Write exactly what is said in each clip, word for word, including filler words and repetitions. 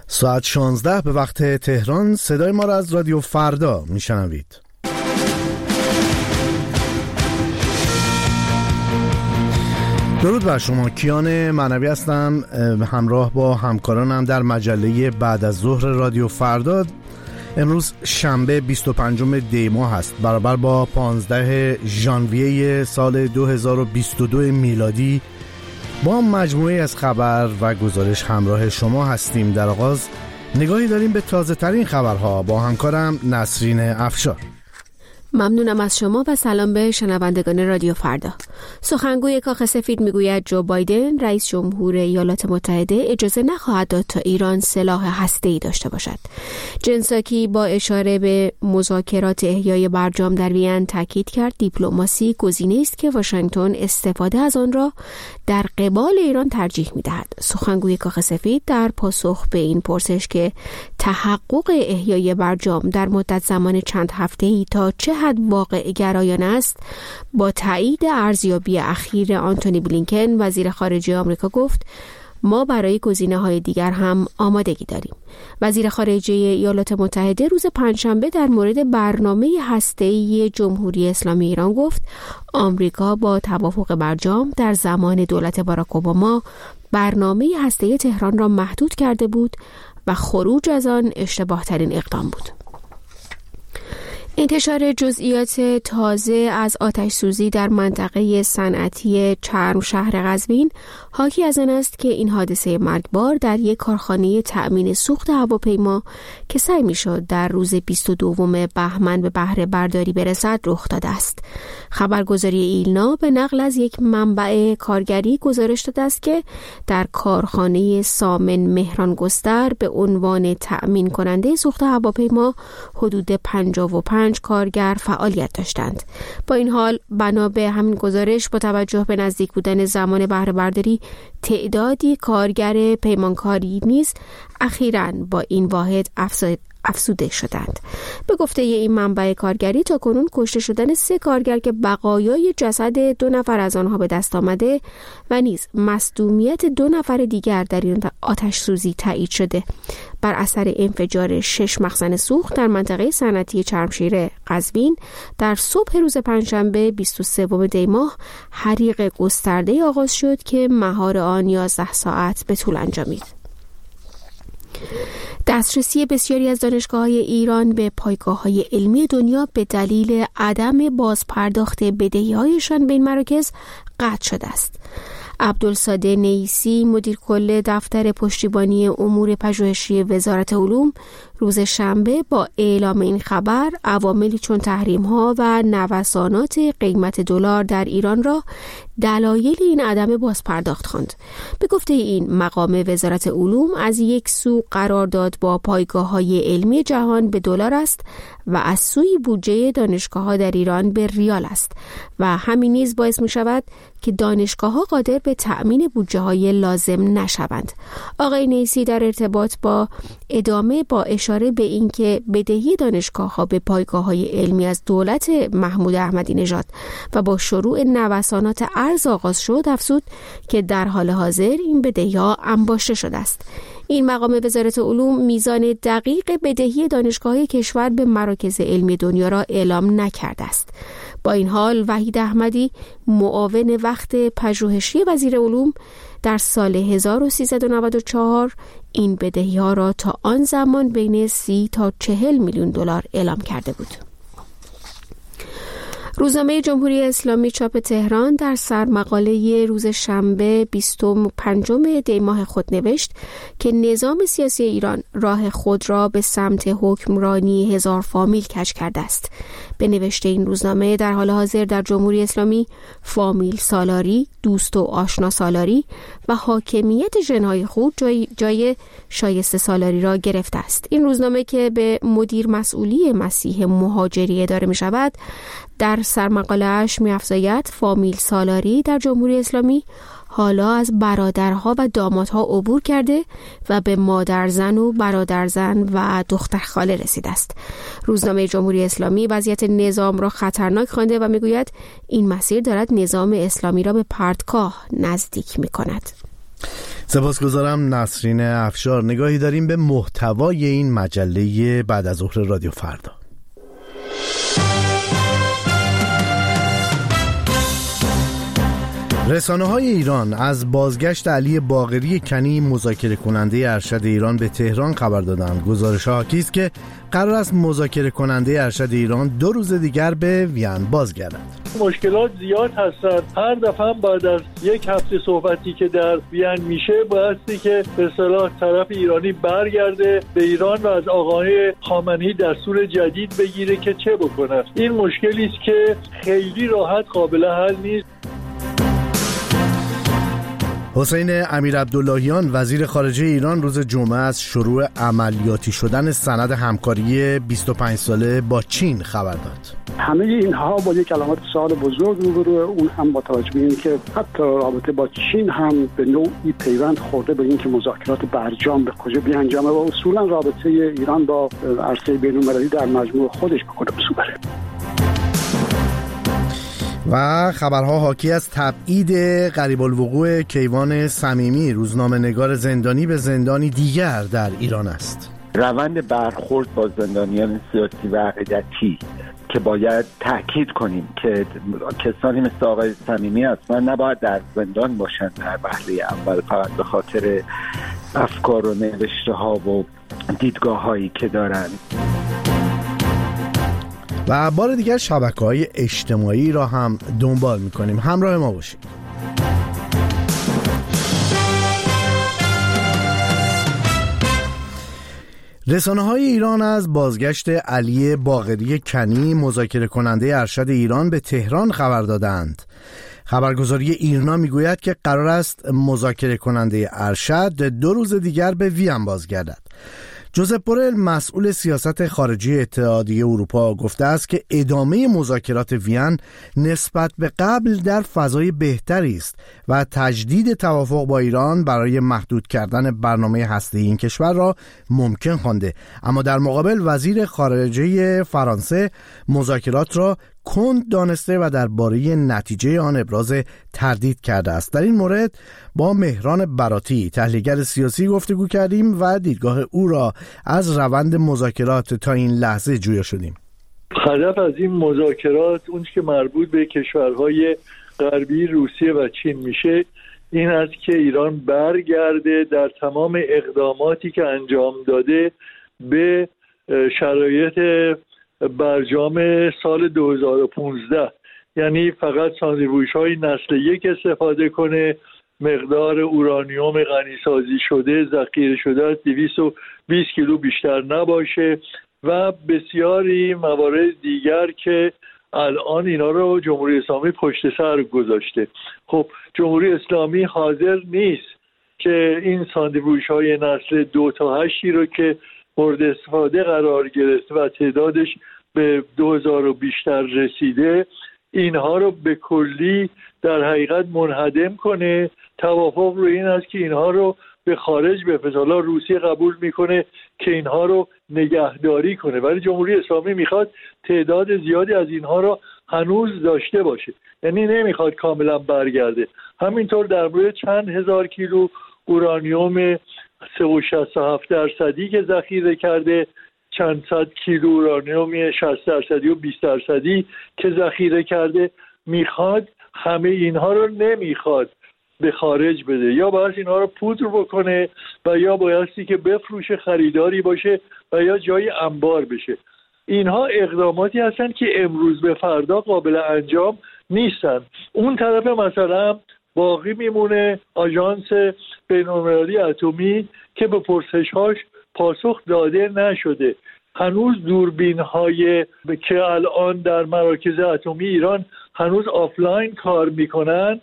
ساعت شانزده به وقت تهران. صدای ما را از رادیو فردا میشنوید. درود بر شما، کیان معنوی هستم، همراه با همکارانم در مجله بعد از ظهر رادیو فردا. امروز شنبه بیست و پنجم دی ماه است، برابر با پانزده ژانویه سال دو هزار و بیست و دو میلادی. با مجموعه از خبر و گزارش همراه شما هستیم. در آغاز نگاهی داریم به تازه ترین خبرها با همکارم نسرین افشار. ممنونم از شما و سلام به شنوندگان رادیو فردا. سخنگوی کاخ سفید میگوید جو بایدن رئیس جمهور ایالات متحده اجازه نخواهد داد تا ایران سلاح هسته‌ای داشته باشد. جن ساکی با اشاره به مذاکرات احیای برجام در وین تاکید کرد دیپلماسی گزینه‌ای است که واشنگتن استفاده از آن را در قبال ایران ترجیح می‌دهد. سخنگوی کاخ سفید در پاسخ به این پرسش که تحقق احیای برجام در مدت زمان چند هفته‌ای تا چه حد واقع گرایانه است، با تایید ارزیابی اخیر آنتونی بلینکن وزیر خارجه آمریکا گفت ما برای گزینه‌های دیگر هم آمادگی داریم. وزیر خارجه ایالات متحده روز پنجشنبه در مورد برنامه هسته‌ای جمهوری اسلامی ایران گفت آمریکا با توافق برجام در زمان دولت باراک اوباما برنامه هسته‌ای تهران را محدود کرده بود و خروج از آن اشتباه ترین اقدام بود. انتشار جزئیات تازه از آتش سوزی در منطقه صنعتی چرم شهر قزوین حاکی از آن است که این حادثه مرگبار در یک کارخانه تأمین سوخت هواپیما که سعی می‌شد در روز بیست و دوم بهمن به بهره برداری برسد رخ داده است. خبرگزاری ایلنا به نقل از یک منبع کارگری گزارش داده است که در کارخانه سامن مهران گستر به عنوان تأمین کننده سوخت هواپیما حدود پنجاه و پنج کارگر فعالیت داشتند. با این حال بنا به همین گزارش با توجه به نزدیک بودن زمان بهره برداری تعدادی کارگر پیمانکاری نیز اخیراً با این واحد افزود افسوده شدند. به گفته این منبع کارگری تا کنون کشته شدن سه کارگر که بقایای جسد دو نفر از آنها به دست آمده و نیز مصدومیت دو نفر دیگر در این آتش سوزی تایید شده. بر اثر انفجار شش مخزن سوخت در منطقه صنعتی چرمشیر قزوین در صبح روز پنجشنبه بیست و سوم دی ماه حریق گسترده آغاز شد که مهار آن یازده ساعت به طول انجامید. دسترسی بسیاری از دانشگاه‌های ایران به پایگاه‌های علمی دنیا به دلیل عدم بازپرداخت بدهی‌هایشان به این مراکز قطع شده است. عبدالصادق نیسی مدیر کل دفتر پشتیبانی امور پژوهشی وزارت علوم روز شنبه با اعلام این خبر عواملی چون تحریم‌ها و نوسانات قیمت دلار در ایران را دلایل این عدم بازپرداخت خواند. به گفته این مقام وزارت علوم از یک سو قرارداد با پایگاه‌های علمی جهان به دلار است و از سوی بودجه دانشگاه‌ها در ایران به ریال است و همین نیز باعث می‌شود که دانشگاه‌ها قادر به تأمین بودجه‌های لازم نشوند. آقای نیسی در ارتباط با ادامه با اشاره به اینکه بدهی دانشگاه‌ها به پایگاه‌های علمی از دولت محمود احمدی نژاد و با شروع نوسانات ارز آغاز شد افزود که در حال حاضر این بدهی‌ها انباشته شده است. این مقام وزارت علوم میزان دقیق بدهی دانشگاه‌های کشور به مراکز علمی دنیا را اعلام نکرده است. با این حال وحید احمدی معاون وقت پژوهشی وزیر علوم در سال هزار و سیصد و نود و چهار این بدهی‌ها را تا آن زمان بین سی تا چهل میلیون دلار اعلام کرده بود. روزنامه جمهوری اسلامی چاپ تهران در سرمقاله روز شنبه بیست و پنجم دی ماه خود نوشت که نظام سیاسی ایران راه خود را به سمت حکمرانی هزار فامیل کج کرده است. به نوشته این روزنامه در حال حاضر در جمهوری اسلامی فامیل سالاری، دوست و آشنا سالاری و حاکمیت ژن‌های خود جای, جای شایسته سالاری را گرفته است. این روزنامه که به مدیر مسئولی مسیح مهاجری اداره می شود در سرمقاله‌اش می‌افزاید فامیل سالاری در جمهوری اسلامی حالا از برادرها و دامادها عبور کرده و به مادرزن و برادرزن و دختر خاله رسیده است. روزنامه جمهوری اسلامی وضعیت نظام را خطرناک خوانده و میگوید این مسیر دارد نظام اسلامی را به پرتگاه نزدیک می‌کند. سپاسگزارم نسرین افشار. نگاهی داریم به محتوای این مجله بعد از ظهر رادیو فردا. رسانه‌های ایران از بازگشت علی باقری کنی مذاکره کننده ارشد ایران به تهران خبر دادند. گزارش‌ها حاکی است که قرار است مذاکره کننده ارشد ایران دو روز دیگر به وین بازگردد. مشکلات زیاد هستند. هر دفعه بعد از یک هفته صحبتی که در وین میشه بایستی که به اصطلاح طرف ایرانی برگرده به ایران و از آقای خامنه‌ای دستور جدید بگیره که چه بکنه. این مشکلی است که خیلی راحت قابل حل نیست. حسین امیرعبداللهیان وزیر خارجه ایران روز جمعه از شروع عملیاتی شدن سند همکاری بیست و پنج ساله با چین خبر داد. همه اینها با یک علامت سوال بزرگ روبروه، اون هم با توجه به اینکه حتی رابطه با چین هم به نوعی پیوند خورده به اینکه مذاکرات برجام به کجا بیانجامه و اصولا رابطه ایران با عرصه بین‌المللی در مجموع خودش به کدام سو بره. و خبرها حاکی از تبعید قریب الوقوع کیوان صمیمی، روزنامه‌نگار زندانی به زندانی دیگر در ایران است. روند برخورد با زندانیان سیاسی و عقیدتی که باید تأکید کنیم که کسانی مثل آقای صمیمی اصلا نباید در زندان باشند در وهله اول، فقط به خاطر افکار و نوشته ها و دیدگاه هایی که دارند. و بار دیگر شبکه‌های اجتماعی را هم دنبال می‌کنیم. همراه ما باشید. رسانه‌های ایران از بازگشت علی باقری کنی مذاکره کننده ارشد ایران به تهران خبر دادند. خبرگزاری ایرنا میگوید که قرار است مذاکره کننده ارشد دو روز دیگر به وین بازگردد. جوزپ بورل مسئول سیاست خارجی اتحادیه اروپا گفته است که ادامه مذاکرات وین نسبت به قبل در فضای بهتری است و تجدید توافق با ایران برای محدود کردن برنامه هسته‌ای این کشور را ممکن خوانده. اما در مقابل وزیر خارجه فرانسه مذاکرات را کند دانسته و درباره نتیجه آن ابراز تردید کرده است. در این مورد با مهران براتی تحلیلگر سیاسی گفتگو کردیم و دیدگاه او را از روند مذاکرات تا این لحظه جویا شدیم. هدف از این مذاکرات اون که مربوط به کشورهای غربی روسیه و چین میشه این است که ایران برگرده در تمام اقداماتی که انجام داده به شرایط برجام سال دو هزار و پانزده، یعنی فقط ساندویچ‌های نسل یک استفاده کنه، مقدار اورانیوم غنیسازی شده ذخیره شده از دویست و بیست کیلو بیشتر نباشه و بسیاری موارد دیگر که الان اینا رو جمهوری اسلامی پشت سر گذاشته. خب جمهوری اسلامی حاضر نیست که این ساندویچ‌های نسل دو تا هشتی رو که مورد استفاده قرار گرفته و تعدادش به دو هزار و بیشتر رسیده اینها رو به کلی در حقیقت منهدم کنه. توافق رو این است که اینها رو به خارج بفرسته. حالا روسیه قبول میکنه که اینها رو نگهداری کنه ولی جمهوری اسلامی میخواد تعداد زیادی از اینها رو هنوز داشته باشه، یعنی نمیخواد کاملا برگرده. همینطور در مورد چند هزار کیلو اورانیوم سه و شصت و هفت درصدی که ذخیره کرده، چند صد کیلو اورانیوم شصت درصدی و بیست درصدی که ذخیره کرده، میخواد همه اینها رو نمیخواد به خارج بده، یا باید اینها رو پودر بکنه و یا بایستی که بفروشه خریداری باشه و یا جای انبار بشه. اینها اقداماتی هستن که امروز به فردا قابل انجام نیستن. اون طرف مثلا باقی میمونه آژانس بین‌المللی اتمی که به پرسش‌هاش پاسخ داده نشده. هنوز دوربین‌های که الان در مراکز اتمی ایران هنوز آفلاین کار میکنن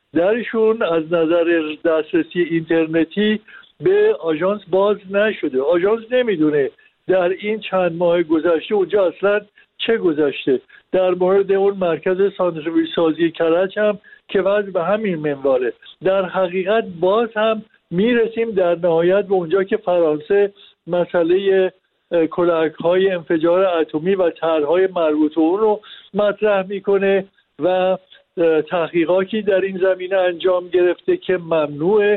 درشون از نظر دسترسی اینترنتی به آژانس باز نشده. آژانس نمیدونه در این چند ماه گذشته اونجا اصلا چه گذشته. در مورد اون مرکز ساندویچ سازی کرج هم که وضع به همین منواله. در حقیقت باز هم میرسیم در نهایت به اونجا که فرانسه مسئله کلاهک‌های انفجار اتمی و طرح‌های مربوط به اون رو مطرح میکنه و تحقیقاتی در این زمینه انجام گرفته که ممنوعه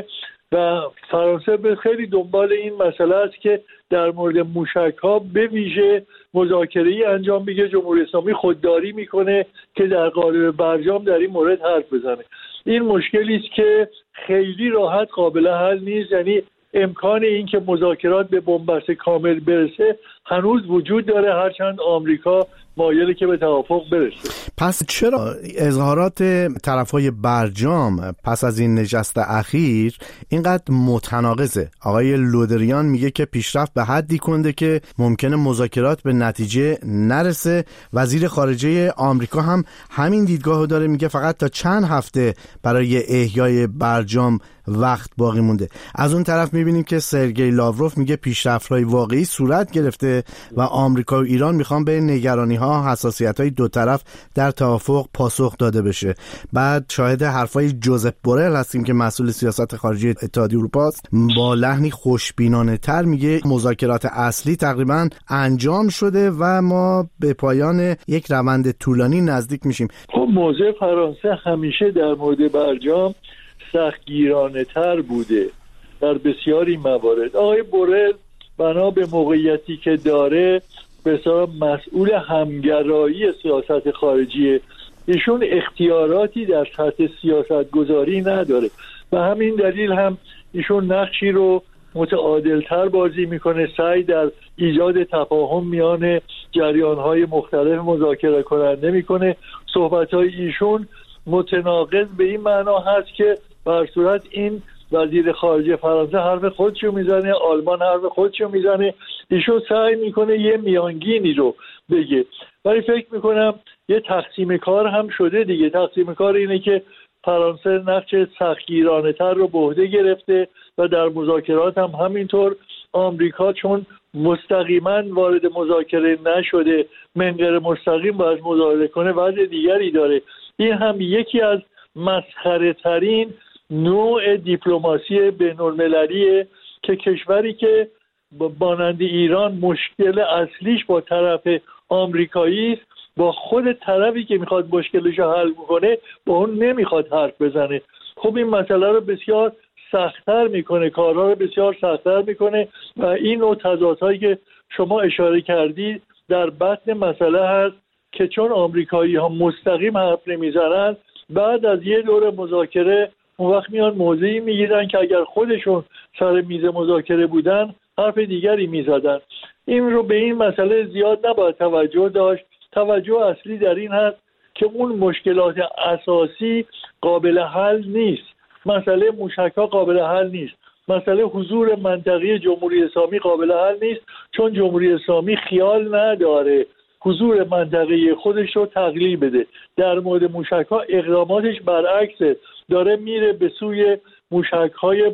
و فرانسه به خیلی دنبال این مسئله است که در مورد موشک‌ها به ویژه مذاکره‌ای انجام بگیره. جمهوری اسلامی خودداری میکنه که در قالب برجام در این مورد حرف بزنه. این مشکلی است که خیلی راحت قابل حل نیست، یعنی امکان این که مذاکرات به بنبست کامل برسه هنوز وجود داره، هرچند آمریکا مایلی که به توافق برسه. پس چرا اظهارات طرفای برجام پس از این نشست اخیر اینقدر متناقضه؟ آقای لودریان میگه که پیشرفت به حدی کنده که ممکنه مذاکرات به نتیجه نرسه. وزیر خارجه آمریکا هم همین دیدگاهو داره، میگه فقط تا چند هفته برای احیای برجام وقت باقی مونده. از اون طرف میبینیم که سرگئی لاوروف میگه پیشرفت‌های واقعی صورت گرفته و آمریکا و ایران میخوان به نگرانی‌ها، حساسیت‌های دو طرف در توافق پاسخ داده بشه. بعد شاهد حرفای جوزف بورل هستیم که مسئول سیاست خارجی اتحادیه اروپا است، با لحنی خوشبینانه‌تر میگه مذاکرات اصلی تقریبا انجام شده و ما به پایان یک روند طولانی نزدیک میشیم. خب موضع فرانسه همیشه در مورد برجام سختگیرانه تر بوده در بسیاری موارد. آقای بورل بنا به موقعیتی که داره بسیار مسئول همگرایی سیاست خارجی، ایشون اختیاراتی در سطح سیاست گذاری نداره و همین دلیل هم ایشون نقشی رو متعادلتر بازی میکنه، سعی در ایجاد تفاهم میان جریانهای مختلف مذاکره کننده میکنه. صحبتهای ایشون متناقض به این معنا هست که بر صورت این وزیر خارجه فرانسه حرف خودشو میزنه، آلمان حرف خودشو میزنه، ایشون سعی میکنه یه میانگینی رو بگه. ولی فکر میکنم یه تقسیم کار هم شده دیگه. تقسیم کار اینه که فرانسه نقش سختگیرانه تر رو به عهده گرفته و در مذاکرات هم همینطور. آمریکا چون مستقیما وارد مذاکره نشده، منقر مستقیم باید مذاکره کنه، وضع دیگری داره. این هم یکی از مسخره ترین نوع دیپلماسی بین‌المللیه که کشوری که مانند ایران مشکل اصلیش با طرف آمریکایی است، با خود طرفی که میخواد مشکلش رو حل کنه با اون نمیخواد حرف بزنه. خب این مسئله رو بسیار سخت‌تر میکنه، کارها رو بسیار سخت‌تر میکنه و این نوع تضادهایی که شما اشاره کردید در بطن مسئله هست که چون آمریکایی ها مستقیم حرف نمیزنن، بعد از یه دور مذاکره اون وقت میان موضعی میگیرن که اگر خودشون سر میز مذاکره بودن حرف دیگری میزدن. این رو به این مسئله زیاد نباید توجه داشت. توجه اصلی در این هست که اون مشکلات اساسی قابل حل نیست. مسئله موشک‌ها قابل حل نیست. مسئله حضور منطقی جمهوری اسلامی قابل حل نیست، چون جمهوری اسلامی خیال نداره حضور منطقی خودش رو تقلیل بده. در مورد موشک‌ها اقداماتش برعکسه، داره میره به سوی موشک‌های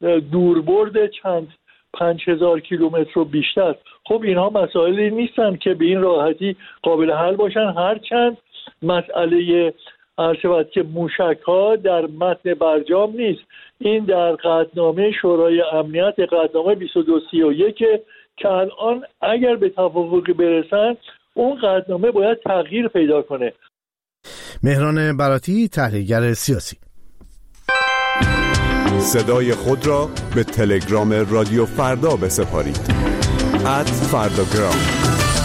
دوربرد چند پنج هزار کیلومتر و بیشتر. خب اینها مسائلی نیستن که به این راحتی قابل حل باشن، هرچند مسئله عرض که موشک‌ها در متن برجام نیست. این در قطعنامه شورای امنیت، قطعنامه بیست و دو سی و یک که الان اگر به توافقی برسن اون قطعنامه باید تغییر پیدا کنه. مهران براتی، تحلیلگر سیاسی. صدای خود را به تلگرام رادیو فردا بسپارید. ات فرداگرام.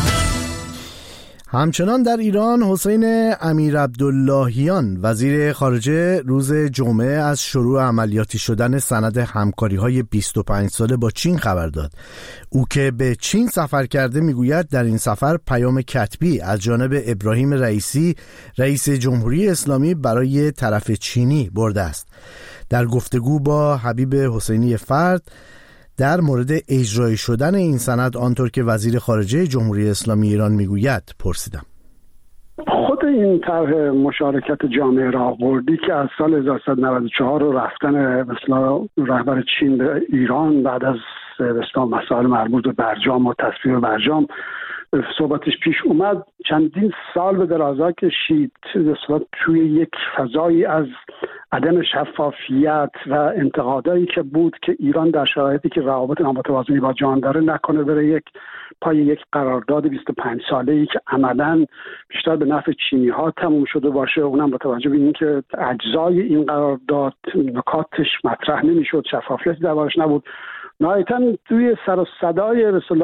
همچنان در ایران حسین امیرعبداللهیان وزیر خارجه روز جمعه از شروع عملیاتی شدن سند همکاری‌های بیست و پنج ساله با چین خبر داد. او که به چین سفر کرده میگوید در این سفر پیام کتبی از جانب ابراهیم رئیسی رئیس جمهوری اسلامی برای طرف چینی برده است. در گفتگو با حبیب حسینی فرد در مورد اجرای شدن این سند آنطور که وزیر خارجه جمهوری اسلامی ایران میگوید پرسیدم. خود این طرح مشارکت جامعه راهبردی که از سال هزار و سیصد و نود و چهار و رفتن مثلا رهبر چین به ایران بعد از مثلا مسائل مربوط به برجام و تصویب برجام صحبتش پیش اومد، چندین سال به درازا کشید مثلا توی یک فضایی از عدم شفافیت و انتقادایی که بود که ایران در شرایطی که روابط نامتوازنی با جهان داره نکنه بره یک پای یک قرارداد بیست و پنج ساله‌ای که عملاً بیشتر به نفع چینی‌ها تموم شده باشه، اونم با توجه به اینکه اجزای این قرارداد نکاتش مطرح نمی‌شد، شفافیتی دربارش نبود. نهایتاً توی سر و صدای رسول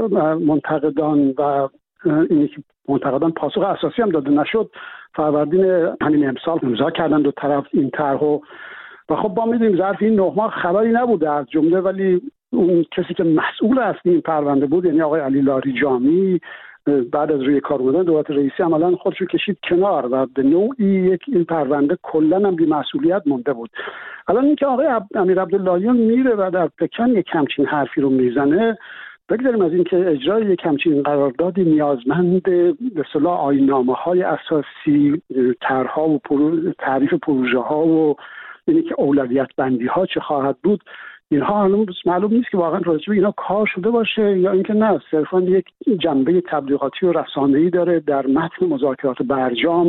منتقدان و اینی که منتقدان پاسخ اساسی هم داده نشد، فروردین همین امسال امضا کردن دو طرف این طرحو و خب ما می‌دونیم ظرف این نه ماه خبری نبوده از جمله، ولی اون کسی که مسئول اصلی این پرونده بود یعنی آقای علی لاریجانی بعد از روی کار اومدن دولت رئیسی عملاً خودش رو کشید کنار و به نوعی یک این پرونده کلاً هم بی‌مسئولیت مونده بود. الان اینکه آقای امیر عبداللهیان میره و در پکن یک همچین حرفی رو میزنه، بگذاریم از این که اجرای یک همچین قراردادی نیازمند به اصطلاح آیین‌نامه‌های اساسی، طرح‌ها و تعریف پروژه‌ها و اینی که اولویت بندی‌ها چه خواهد بود، اینها هنوز معلوم نیست که واقعا راجع به اینا کار شده باشه یا اینکه نه صرفاً یک جنبه تبلیغاتی و رسانه‌ای داره. در متن مذاکرات برجام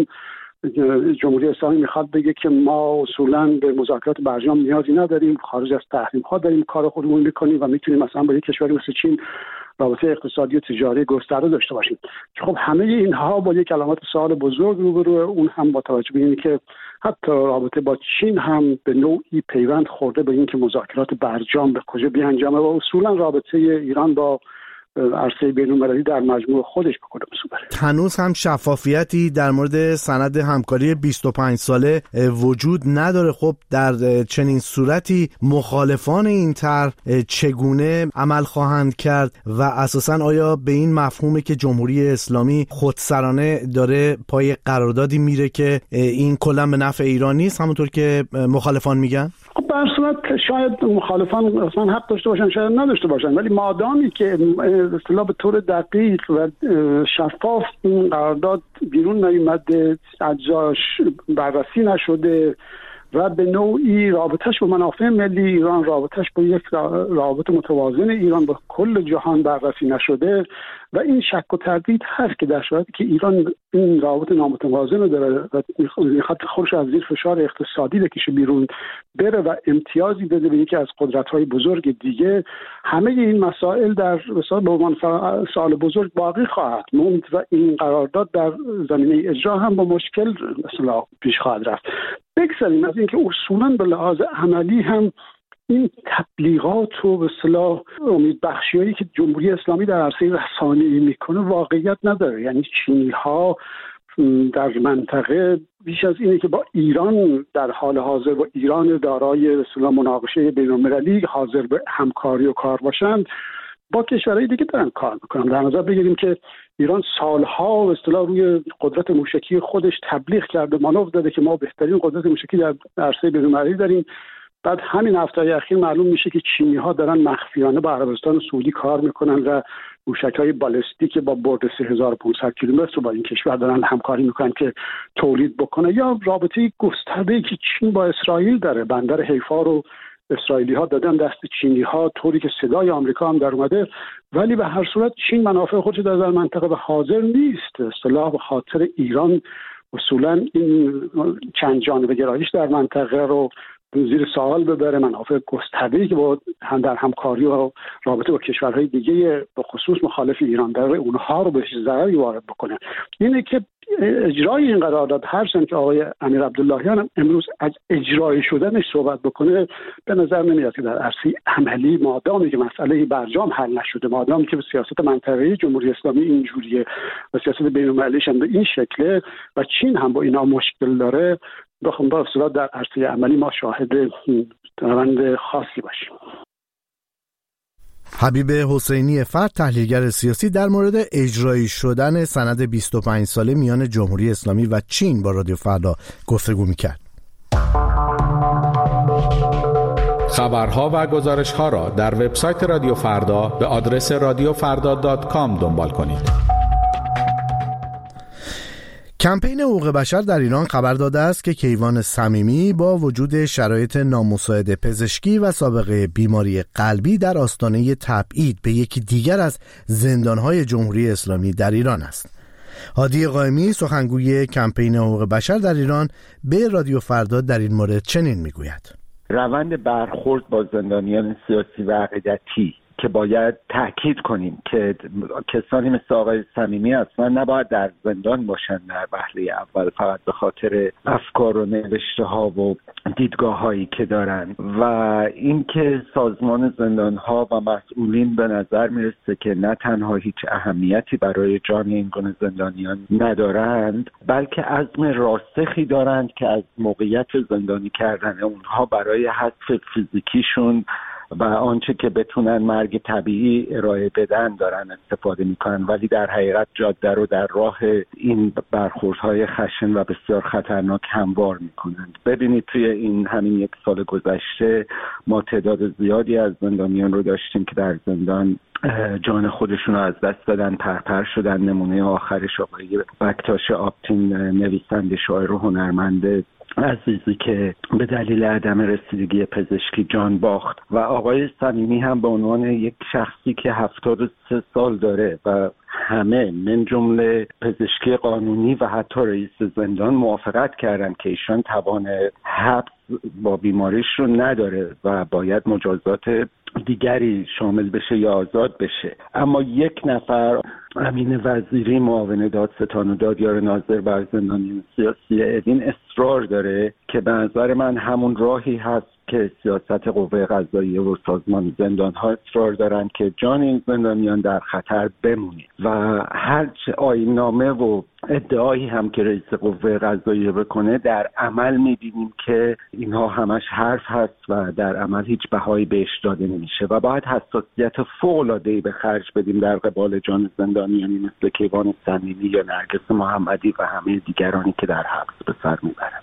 جمهوری اسلامی میخواد بگه که ما اصولاً به مذاکرات برجام نیازی نداریم، خارج از تحریم‌ها داریم کار خودمون میکنیم و میتونیم مثلا با یک کشوری مثل چین رابطه اقتصادی و تجاری گسترده داشته باشیم. خب همه اینها با یک علامت سوال بزرگ روبروه، اون هم با توجه به اینکه حتی رابطه با چین هم به نوعی پیوند خورده به اینکه مذاکرات برجام به کجا بیانجامه و اصولاً رابطه ایران با عرصه بین‌المللی در مجموع خودش به کدوم سو بره. هنوز هم شفافیتی در مورد سند همکاری بیست و پنج ساله وجود نداره. خب در چنین صورتی مخالفان این طرح چگونه عمل خواهند کرد و اساساً آیا به این مفهومه که جمهوری اسلامی خودسرانه داره پای قراردادی میره که این کلا به نفع ایران نیست همونطور که مخالفان میگن؟ خب به هر صورت شاید مخالفان اصلا حق داشته باشن شاید نداشته باشن، ولی مادامی که اصطلاح به طور دقیق و شفاف این قرارداد بیرون نیامده، اجزاش بررسی نشده و به نوعی رابطش با منافع ملی ایران، رابطش با یک رابطه متوازن ایران با کل جهان بررسی نشده و این شک و تردید هست که در شرایطی که ایران این رابطه نامتوازن داره و میخواد خودش از زیر فشار اقتصادی بکشه بیرون بره و امتیازی بده به یکی از قدرت‌های بزرگ دیگه، همه این مسائل در مثلا به عنوان سوال بزرگ باقی خواهد موند و این قرارداد در زمینه اجرا هم با مشکل مثلا پیش خواهد رفت. بگذاریم از اینکه اصولاً به لحاظ عملی هم این تبلیغات و به اصطلاح امیدبخشی‌هایی که جمهوری اسلامی در عرصه رسانه‌ای میکنه واقعیت نداره. یعنی چینی‌ها در منطقه بیش از اینه که با ایران در حال حاضر با ایران دارای به اصطلاح مناقشه بین‌المللی حاضر به همکاری و کار باشند، با کشورهای دیگه دارن کار میکنن. در نظر بگیریم که ایران سالها به اصطلاح روی قدرت موشکی خودش تبلیغ کرده، مانور داده که ما بهترین قدرت موشکی در عرصه بین‌المللی داریم. بعد همین هفته‌های اخیر معلوم میشه که چینی‌ها دارن مخفیانه با عربستان و سعودی کار میکنن و موشک‌های بالستیک با برد سه هزار و پانصد کیلومتر رو با این کشور دارن همکاری میکنن که تولید بکنه. یا رابطه گسترده‌ای که چین با اسرائیل داره، بندر حیفا رو اسرائیلی‌ها دادن دست چینی‌ها طوری که صدای آمریکا هم در اومده، ولی به هر صورت چین منافع خودش در منطقه به حاضر نیست. اصطلاح به خاطر ایران اصولاً این چند جانبه گرایش در منطقه رو زیر سوال ببره، منافع گسترده‌ای که با هم در همکاری و رابطه با کشورهای دیگه به خصوص مخالف ایران داره اونها رو به ضرری وارد بکنه. اینه که اجرای این قرارداد هرچند که آقای امیر عبداللهیان امروز از اجرای شدنش صحبت بکنه، به نظر نمیاد که در عرصه عملی مادامی که مسئله برجام حل نشده، مادامی که به سیاست منطقه‌ای جمهوری اسلامی اینجوریه و سیاست بین‌المللیش هم به این شکله و چین هم با اینا مشکل داره، بخوام با اصطلاح در عرصه عملی ما شاهد روند خاصی باشیم. حبیب حسینی فرد، تحلیلگر سیاسی، در مورد اجرایی شدن سند بیست و پنج ساله میان جمهوری اسلامی و چین با رادیو فردا گفتگو میکرد. خبرها و گزارشها را در وبسایت رادیو فردا به آدرس رادیو فردا دات کام دنبال کنید. کمپین حقوق بشر در ایران خبر داده است که کیوان صمیمی با وجود شرایط نامساعد پزشکی و سابقه بیماری قلبی در آستانه تبعید به یکی دیگر از زندانهای جمهوری اسلامی در ایران است. هادی قائمی سخنگوی کمپین حقوق بشر در ایران به رادیو فردا در این مورد چنین میگوید: روند برخورد با زندانیان سیاسی و عقیدتی که باید تأکید کنیم که کسانی مثل آقای صمیمی اصلا نباید در زندان باشند در وهله اول، فقط به خاطر افکار و نوشته ها و دیدگاه هایی که دارند، و اینکه سازمان زندان ها و مسئولین به نظر میرسه که نه تنها هیچ اهمیتی برای جان این گونه زندانیان ندارند، بلکه عزم راسخی دارند که از موقعیت زندانی کردن اونها برای حذف فیزیکیشون و آنچه که بتونن مرگ طبیعی ارائه بدن دارن استفاده میکنن، ولی در حقیقت جاده رو در راه این برخوردهای خشن و بسیار خطرناک هموار میکنند. ببینید توی این همین یک سال گذشته ما تعداد زیادی از زندانیان رو داشتیم که در زندان جان خودشون رو از دست دادن، پرپر شدن. نمونه آخرش آقای بکتاش آبتین، نویسنده، شاعر و هنرمند عزیزی که به دلیل عدم رسیدگی پزشکی جان باخت، و آقای صمیمی هم به عنوان یک شخصی که هفتاد و سه سال داره و همه من جمله پزشکی قانونی و حتی رئیس زندان موافقت کردن که ایشان توان حبس با بیماریش رو نداره و باید مجازات دیگری شامل بشه یا آزاد بشه. اما یک نفر، امین وزیری، معاون دادستان و دادیار ناظر بر زندانیان سیاسی اوین، اصرار داره که به نظر من همون راهی هست که سیاست قوه قضاییه و سازمان زندان ها اصرار دارن که جان این زندانیان در خطر بمونه، و هر چه آیین‌نامه و ادعایی هم که رئیس قوه قضاییه بکنه در عمل میبینیم که اینها همش حرف هست و در عمل هیچ بهایی بهش داده نمیشه و باید حساسیت فوق‌العاده‌ای به خرج بدیم در قبال جان زندانیانی مثل کیوان صمیمی یا نرگس محمدی و همه دیگرانی که در حبس به سر میبرند.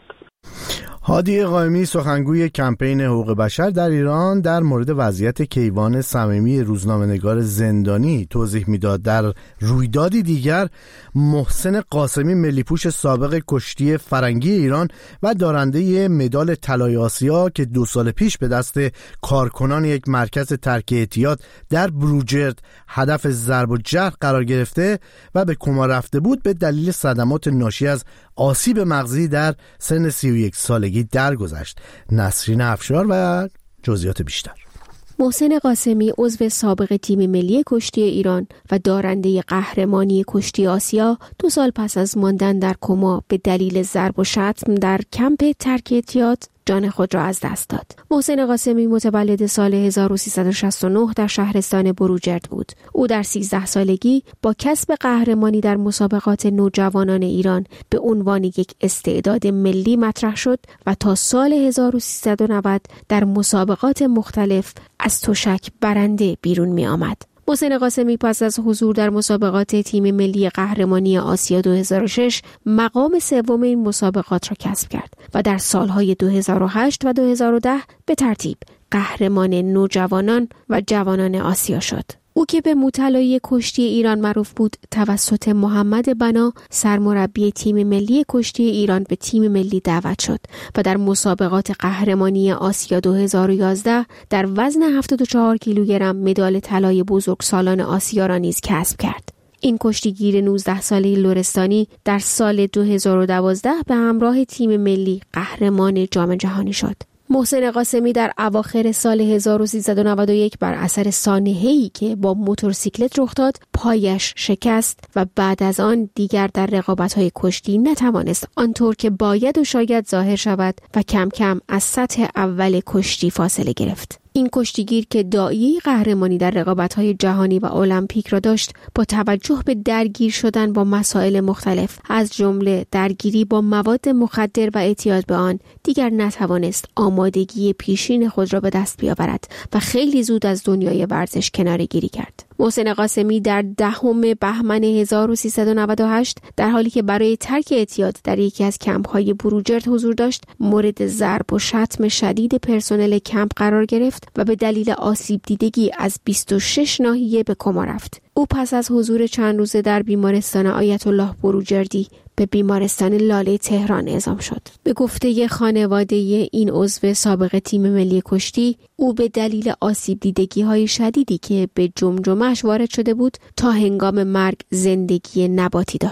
هادی قائمی سخنگوی کمپین حقوق بشر در ایران در مورد وضعیت کیوان صمیمی روزنامه‌نگار زندانی توضیح میداد. در رویدادی دیگر، محسن قاسمی، ملیپوش سابق کشتی فرنگی ایران و دارنده مدال طلای آسیا که دو سال پیش به دست کارکنان یک مرکز ترک اعتیاد در بروجرد هدف ضرب و جرح قرار گرفته و به کما رفته بود، به دلیل صدمات ناشی از آسیب مغزی در سن سی و یک سالگی درگذشت. نسرین افشار و جزئیات بیشتر. محسن قاسمی عضو سابق تیم ملی کشتی ایران و دارنده قهرمانی کشتی آسیا دو سال پس از ماندن در کما به دلیل ضرب و شتم در کمپ ترک اعتیاد جان خود را از دست داد. محسن قاسمی متولد سال هزار و سیصد و شصت و نه در شهرستان بروجرد بود. او در سیزده سالگی با کسب قهرمانی در مسابقات نوجوانان ایران به عنوان یک استعداد ملی مطرح شد و تا سال هزار و سیصد و نود در مسابقات مختلف از تشک برنده بیرون می آمد. محسن قاسمی پس از حضور در مسابقات تیم ملی قهرمانی آسیا دو هزار و شش مقام سوم این مسابقات را کسب کرد و در سالهای دو هزار و هشت و دو هزار و ده به ترتیب قهرمان نوجوانان و جوانان آسیا شد. او که به مطلای کشتی ایران معروف بود، توسط محمد بنا سرمربی تیم ملی کشتی ایران به تیم ملی دعوت شد و در مسابقات قهرمانی آسیا دو هزار و یازده در وزن هفتاد و چهار کیلوگرم مدال طلای بزرگسالان آسیا را نیز کسب کرد. این کشتیگیر نوزده ساله لرستانی در سال دو هزار و دوازده به همراه تیم ملی قهرمان جام جهانی شد. محسن قاسمی در اواخر سال هزار و سیصد و نود و یک بر اثر سانحه‌ای که با موتورسیکلت رخ داد پایش شکست و بعد از آن دیگر در رقابت‌های کشتی نتوانست آنطور که باید و شاید ظاهر شود و کم کم از سطح اول کشتی فاصله گرفت. این کشتیگیر که داعیه قهرمانی در رقابت‌های جهانی و المپیک را داشت، با توجه به درگیر شدن با مسائل مختلف از جمله درگیری با مواد مخدر و اعتیاد به آن، دیگر نتوانست آمادگی پیشین خود را به دست بیاورد و خیلی زود از دنیای ورزش کناره‌گیری کرد. محسن قاسمی در دهم بهمن هزار و سیصد و نود و هشت در حالی که برای ترک اعتیاد در یکی از کمپ‌های بروجرد حضور داشت، مورد ضرب و شتم شدید پرسنل کمپ قرار گرفت و به دلیل آسیب دیدگی از بیست و شش ناحیه به کما رفت. او پس از حضور چند روزه در بیمارستان آیت الله بروجردی به بیمارستان لاله تهران اعزام شد. به گفته خانواده این عضو سابق تیم ملی کشتی، او به دلیل آسیب دیدگی های شدیدی که به جمجمه‌اش وارد شده بود تا هنگام مرگ زندگی نباتی داشت.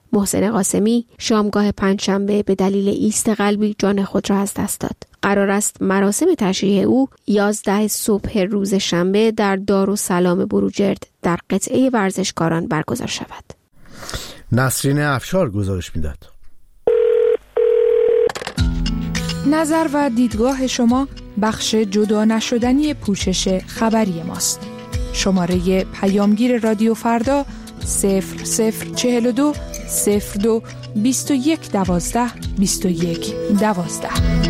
محسن قاسمی شامگاه پنجشنبه به دلیل ایست قلبی جان خود را از دست داد. قرار است مراسم تشییع او یازده صبح روز شنبه در دارالسلام بروجرد در قطعه ورزشکاران برگزار شود. نسرین افشار گزارش میداد. نظر و دیدگاه شما بخش جدا نشدنی پوشش خبری ماست. شماره پیامگیر رادیو فردا صفر صفر چهل و دو صفر دو بیست و یک دوازده بیست و یک دوازده.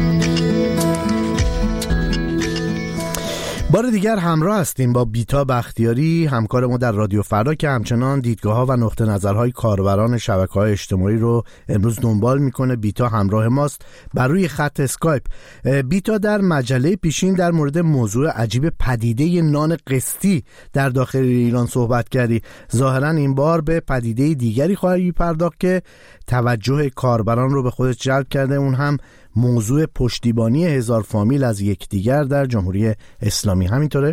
بار دیگر همراه هستیم با بیتا بختیاری، همکار ما در رادیو فردا که همچنان دیدگاه‌ها و نقطه نظرهای کاربران شبکه‌های اجتماعی رو امروز دنبال میکنه. بیتا همراه ماست بر روی خط اسکایپ. بیتا، در مجله پیشین در مورد موضوع عجیب پدیده نان قسطی در داخل ایران صحبت کردی. ظاهرا این بار به پدیده دیگری خواهی پرداخت که توجه کاربران رو به خودش جلب کرده، اون هم موضوع پشتیبانی هزار فامیل از یکدیگر در جمهوری اسلامی. همینطوره؟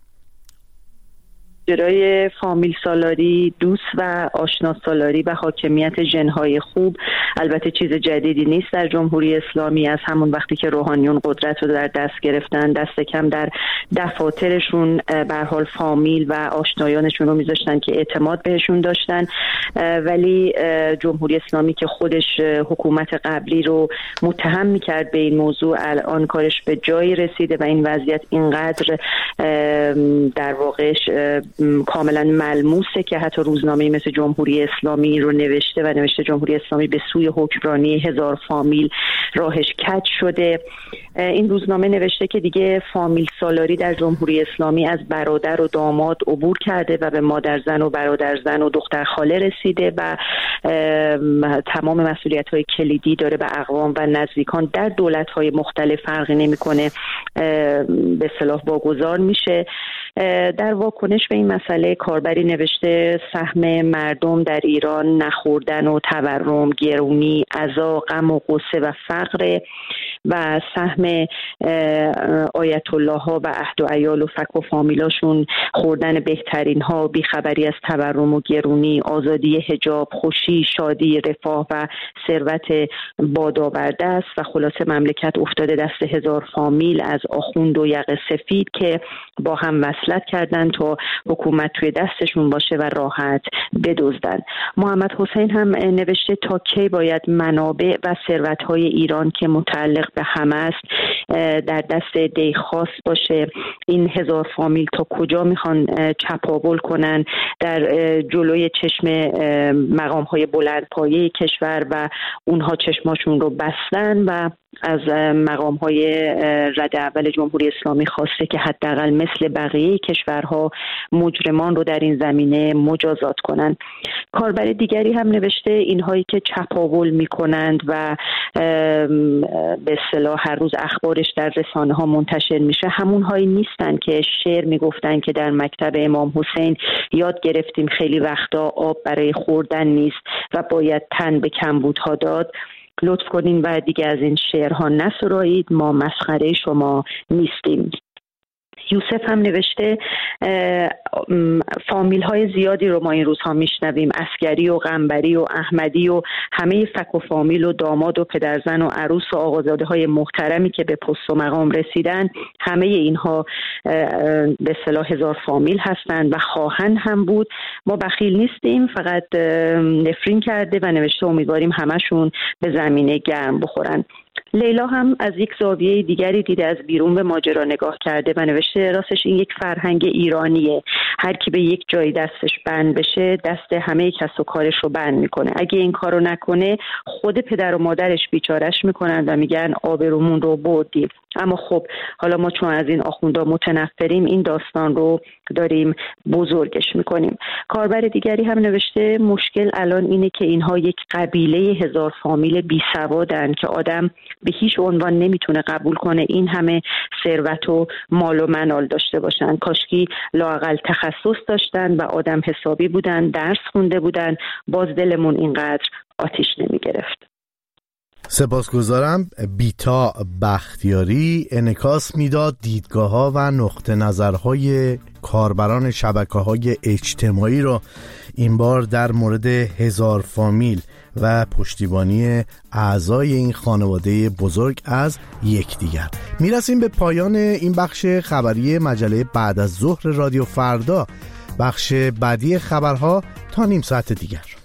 جرای فامیل سالاری، دوست و آشنا سالاری و حاکمیت ژن‌های خوب البته چیز جدیدی نیست در جمهوری اسلامی. از همون وقتی که روحانیون قدرت رو در دست گرفتن، دست کم در دفاترشون به هر حال فامیل و آشنایانشون رو میذاشتن که اعتماد بهشون داشتن، ولی جمهوری اسلامی که خودش حکومت قبلی رو متهم میکرد به این موضوع، الان کارش به جایی رسیده و این وضعیت اینقدر در واقع کاملا ملموسه که حتی روزنامه‌ای مثل جمهوری اسلامی رو نوشته و نوشته جمهوری اسلامی به سوی حکمرانی هزار فامیل راهش کج شده. این روزنامه نوشته که دیگه فامیل سالاری در جمهوری اسلامی از برادر و داماد عبور کرده و به مادرزن و برادرزن و دختر خاله رسیده و تمام مسئولیت‌های کلیدی داره به اقوام و نزدیکان در دولت‌های مختلف، فرقی نمی‌کنه، به اصطلاح واگذار میشه. در واکنش به این مسئله کاربری نوشته سهم مردم در ایران نخوردن و تورم، گرونی، عزا، غم و غصه و فقر و سهم آیت الله ها و عهد و عیال و فک و فامیلاشون خوردن بهترین ها، بیخبری از تورم و گرونی، آزادی حجاب، خوشی، شادی، رفاه و ثروت بادآورده است و خلاصه مملکت افتاده دست هزار فامیل از آخوند و یقه سفید که با هم وصلت کردن تا حکومت توی دستشون باشه و راحت بدزدن. محمد حسین هم نوشته تا کی باید منابع و ثروت‌های ایران که متعلق به همه است در دست عده‌ای خاص باشه؟ این هزار فامیل تا کجا میخوان چپاول کنن در جلوی چشم مقام‌های بلندپایه کشور و اونها چشماشون رو بستن و از مقام‌های رد اول جمهوری اسلامی خواسته که حداقل مثل بقیه کشورها مجرمان رو در این زمینه مجازات کنند. کاربر دیگری هم نوشته اینهایی که چپاول میکنند و به اصطلاح هر روز اخبارش در رسانه ها منتشر میشه همونهایی نیستن که شعر میگفتن که در مکتب امام حسین یاد گرفتیم خیلی وقتا آب برای خوردن نیست و باید تن به کمبودها داد. لطف کنین و دیگه از این شعرها نسرایید، ما مسخره شما نیستیم. یوسف هم نوشته فامیل های زیادی رو ما این روزها میشنویم، عسکری و قنبری و احمدی و همه فک و فامیل و داماد و پدرزن و عروس و آقازاده های محترمی که به پست و مقام رسیدن، همه اینها به اصطلاح هزار فامیل هستند و خواهند هم بود. ما بخیل نیستیم، فقط نفرین کرده و نوشته امیدواریم همشون به زمینه گرم بخورن. لیلا هم از یک زاویه دیگری دیده، از بیرون به ماجرا نگاه کرده و نوشته راستش این یک فرهنگ ایرانیه، هر کی به یک جای دستش بند بشه دست همه کس و کارش رو بند میکنه، اگه این کارو نکنه خود پدر و مادرش بیچارش میکنن و میگن آبرومون رو بردیم. اما خب حالا ما چون از این آخوندا متنفریم این داستان رو داریم بزرگش میکنیم. کاربر دیگری هم نوشته مشکل الان اینه که اینها یک قبیله هزار فامیل بی سوادن که آدم به هیچ عنوان نمیتونه قبول کنه این همه ثروت و مال و منال داشته باشن. کاشکی لااقل تخصص داشتن و آدم حسابی بودن، درس خونده بودن، باز دلمون اینقدر آتیش نمیگرفت. سپاسگزارم. بیتا بختیاری انعکاس میداد دیدگاه‌ها و نقطه نظرهای کاربران شبکه‌های اجتماعی را این بار در مورد هزار فامیل و پشتیبانی اعضای این خانواده بزرگ از یکدیگر. میرسیم به پایان این بخش خبری مجله بعد از ظهر رادیو فردا. بخش بعدی خبرها تا نیم ساعت دیگر.